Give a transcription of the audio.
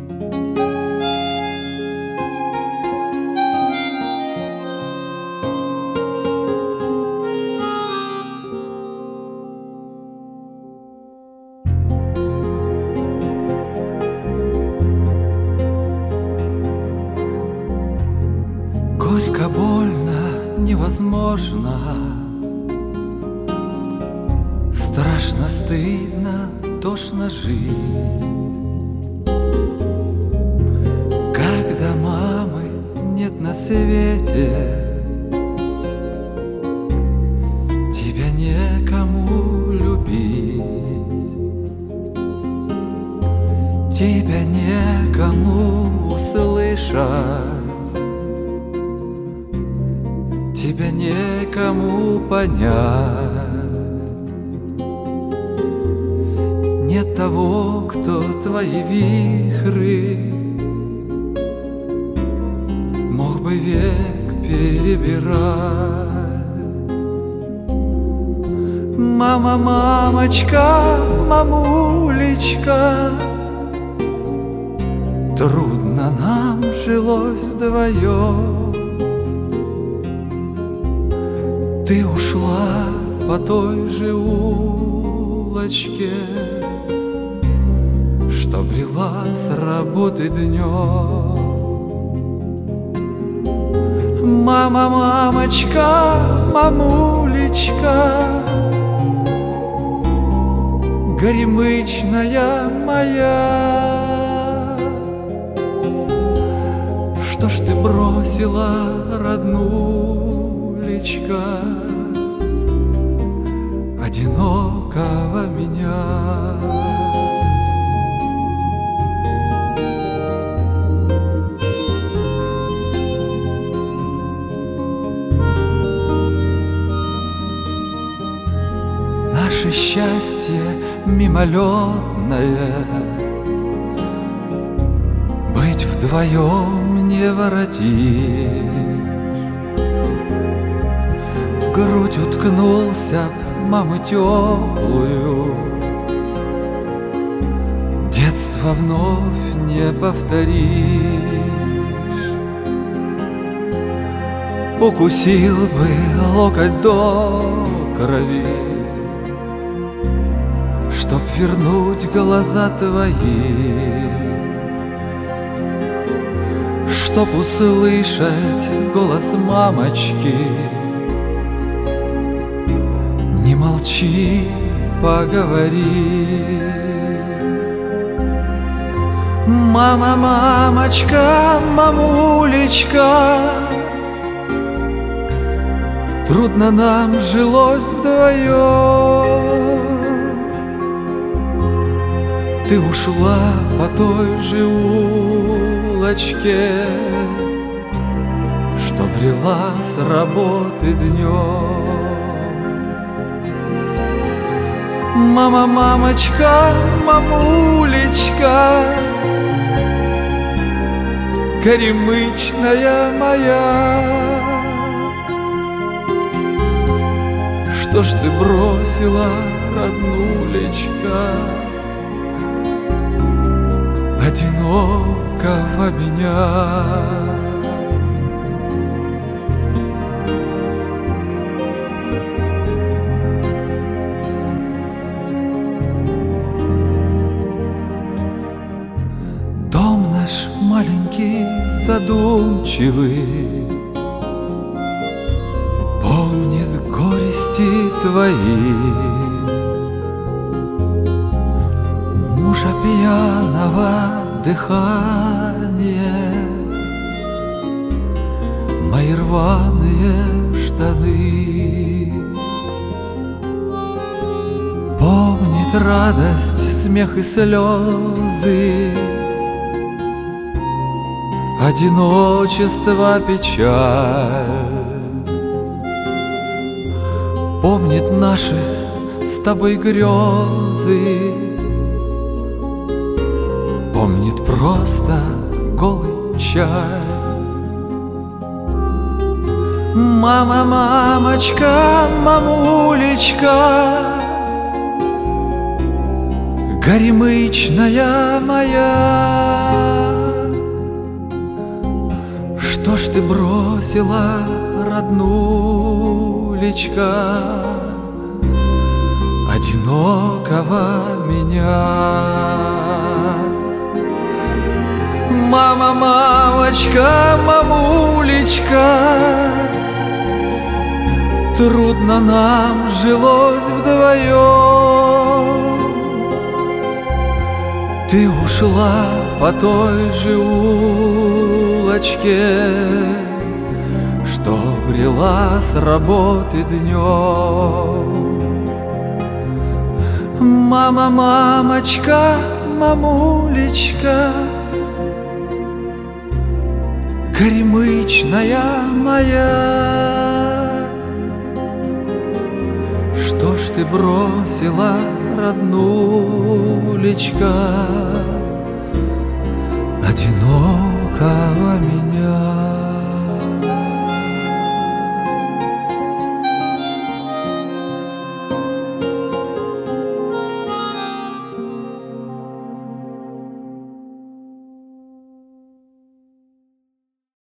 Горько, больно, невозможно, страшно, стыдно, тошно жить, когда мамы нет на свете, тебя некому любить, тебя некому услышать, тебя некому понять. Нет того, кто твои вихры мог бы век перебирать. Мама, мамочка, мамулечка, трудно нам жилось вдвоем. Ты ушла по той же улочке, что брела с работы днем. Мама, мамочка, мамулечка, горемычная моя, что ж ты бросила роднулечка, одинокого меня? Наше счастье мимолетное, быть вдвоем не воротишь. В грудь уткнулся мамы теплую, детство вновь не повторишь. Укусил бы локоть до крови, чтоб вернуть глаза твои, чтоб услышать голос мамочки. Не молчи, поговори. Мама, мамочка, мамулечка, трудно нам жилось вдвоем. Ты ушла по той же улочке, что брела с работы днем. Мама, мамочка, мамулечка, горемычная моя, что ж ты бросила роднулечка, одинокого меня? Дом наш маленький, задумчивый, помнит горести твои. Мужа пьяного дыхание, мои рваные штаны. Помнит радость, смех и слезы, одиночество, печаль. Помнит наши с тобой грезы, помнит просто голый чай. Мама, мамочка, мамулечка, горемычная моя, ж ты бросила, роднулечка, одинокого меня? Мама, мамочка, мамулечка, трудно нам жилось вдвоем. Ты ушла по той же улочке, что брела с работы днем. Мама, мамочка, мамулечка, горемычная моя, что ж ты бросила, роднулечка, одинокого меня?